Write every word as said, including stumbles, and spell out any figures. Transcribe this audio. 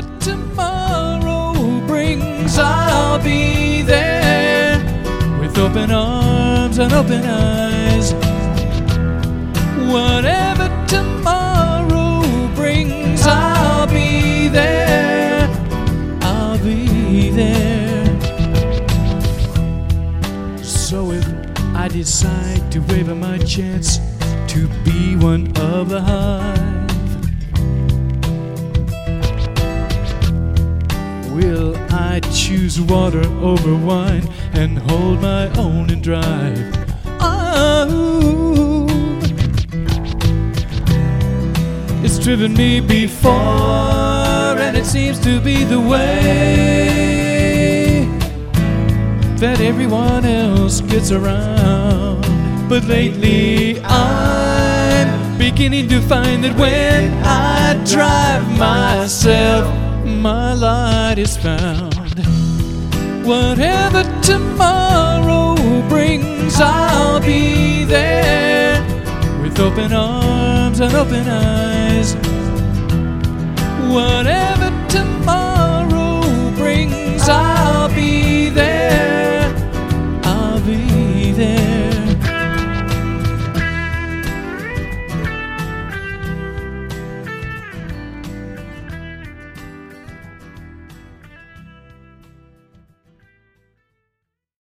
tomorrow brings, I'll be there with open arms and open eyes. Whatever tomorrow brings, I'll be there. I'll be there. So if I decide to waver my chance to be one of the hive, will I choose water over wine and hold my own and drive? Oh, it's driven me before, and it seems to be the way that everyone else gets around. But lately I'm beginning to find that when I drive myself, my light is found. Whatever tomorrow brings, I'll be there with open arms and open eyes. Whatever tomorrow